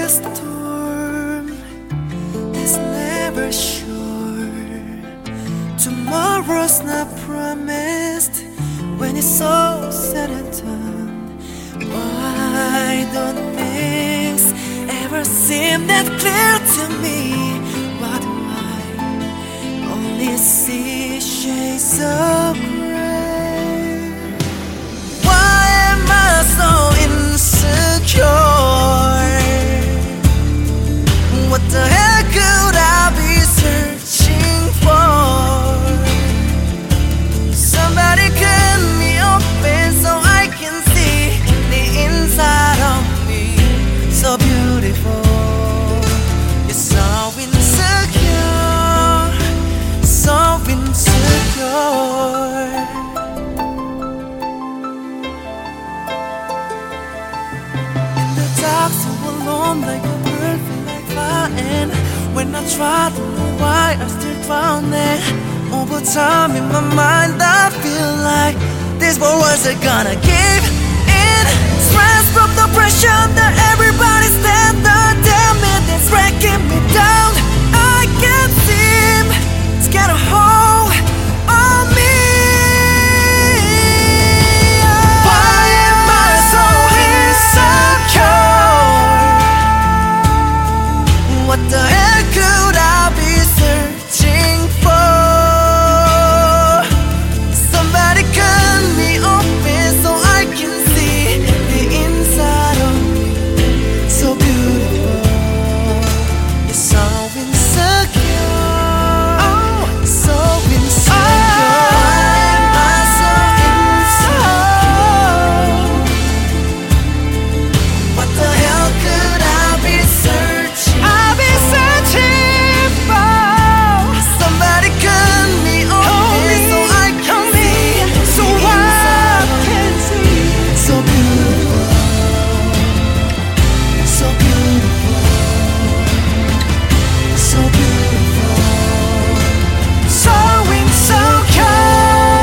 quiet storm is never sure. Tomorrow's not promised when it's all said and done. Why don't things ever seem that clear to me? Why do I only see shades of gray? Why am I so insecure? What the heck could I be searching for? Somebody cut me open so I can see the inside of me. So beautiful. You're so insecure, so insecure. In the dark, so alone, like a bird, feel like flying. When I try to know why, I still drowning. Over time in my mind, I feel like these words are gonna give in. Stress from the pressure that everybody's under. Damn it, it's breaking me down. I can't seem to get a hold on me. Why am I so insecure? What the heck could I be searching for? Somebody cut me open so I can see the inside of me. So beautiful. You're so insecure. Oh, so insecure. Why am I so insecure? What the hell could I be searching? I'll be searching for. Somebody cut me open so I can see. So I can see. So beautiful. So beautiful. So beautiful. So insecure.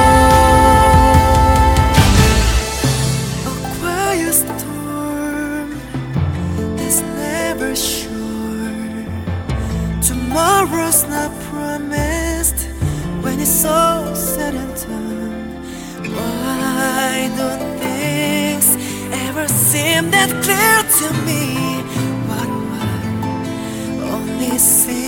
A quiet storm is never sure. Tomorrow's not promised when it's all said and done. Why don't things ever seem that clear to me? Why do I only see